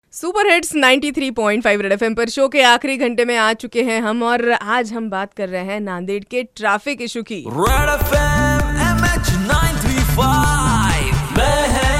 Super hits 93.5 red FM पर show के आखिरी घंटे में आ चुके हैं हम और आज हम बात कर रहे हैं नांदेड़ के ट्रैफिक इशू की। रेड एफएम MH 935 में है।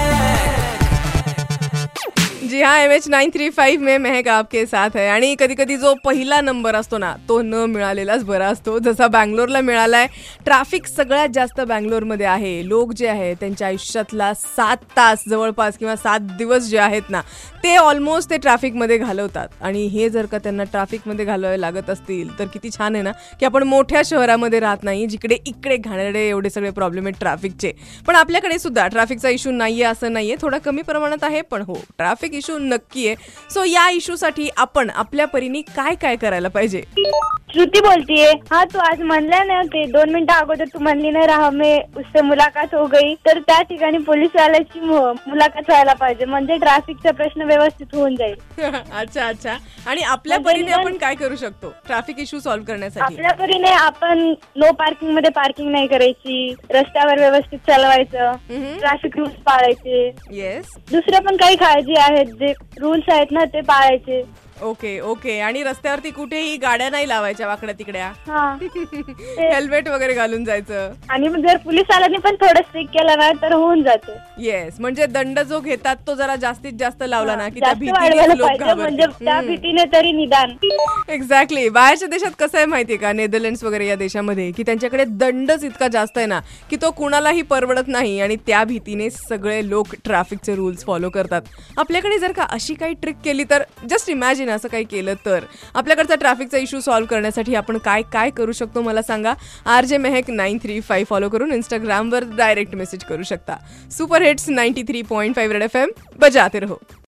जी हाँ, MH 935 में महक आपके साथ है आणि कधी कधी जो पहिला नंबर असतो ना तो न मिळालेलाच बरा असतो, जसा बँगलोरला मिळालाय। ट्रॅफिक सगळ्यात जास्त बँगलोरमध्ये आहे। लोक जे आहे त्यांच्या आयुष्यातला 7 तास जवळपास किंवा 7 दिवस जे आहेत ना ते ऑलमोस्ट ते ट्रॅफिकमध्ये घालवतात आणि हे जर का त्यांना ट्रॅफिकमध्ये घालवावे लागत असतील तर किती छान आहे ना की आपण मोठ्या शहरामध्ये राहत नाही जिकडे इकडे घाणेरडे एवढे सगळे प्रॉब्लेम आहेत ट्रॅफिकचे। पण आपल्याकडे सुद्धा ट्रॅफिकचा इश्यू नाहीये असं नाहीये, थोडा कमी प्रमाणात आहे पण हो ट्रॅफिक इश्यू नक्की आहे। सो या इश्यूसाठी आपण आपल्या परीने काय काय करायला पाहिजे? श्रुती बोलतीये। हाँ, तू आज म्हणला ना ते 2 मिनिटं अगोदर तू म्हणली ना राह में उससे मुलाकात हो गई, तर त्या ठिकाणी पोलीस वाल्याची मुलाकात व्हायला पाहिजे, म्हणजे ट्रॅफिकचा प्रश्न व्यवस्थित होऊन जाईल। अच्छा अच्छा। आणि आपल्या परीने आपण काय करू शकतो ट्रॅफिक इश्यू सॉल्व्ह करण्यासाठी? आपल्या परीने आपण नो पार्किंग मध्ये पार्किंग नाही करायची, रस्त्यावर व्यवस्थित चालवायचं, ट्रॅफिक रूल्स पाळायचे। येस, दुसरे पण काही काळजी आहेत, जे रूल्स आहेत ना ते पाळायचे। Okay okay. आणि रस्त्यावरती कुठेही गाड्या नाही लावायच्या वाकड्या तिकड्या, हेल्मेट वगैरे घालून जायचं। आणि जर पोलीस वाल्यांनी पण थोडं स्ट्रिक्ट केलं ना तर होऊन जाते। येस, म्हणजे दंड जो घेतात तो जरा जास्तीत जास्त लावला ना की त्या जास्त भीतीने वाढवायला लोक पाहिजे, म्हणजे त्या घाबरतात। भीतीने तरी निदान। एक्झॅक्टली। बाहेरच्या देशात कसं आहे माहितीये का, नेदरलँड्स वगैरे या देशामध्ये की त्यांच्याकडे दंडच इतका जास्त आहे ना की तो कुणालाही परवडत नाही आणि त्या भीतीने सगळे लोक ट्रॅफिकचे रूल्स फॉलो करतात। आपल्याकडे जर का अशी काही ट्रिक केली तर, जस्ट इमॅजिन असं काही केलं तर आपल्याकडचा ट्रॅफिकचा इश्यू सॉल्व्ह करण्यासाठी आपण काय काय करू शकतो मला सांगा। RJ महक 935 फॉलो करून इंस्टाग्रामवर डायरेक्ट मेसेज करू शकता। सुपर हिट्स 93.5 रेड एफएम बजाते रहो।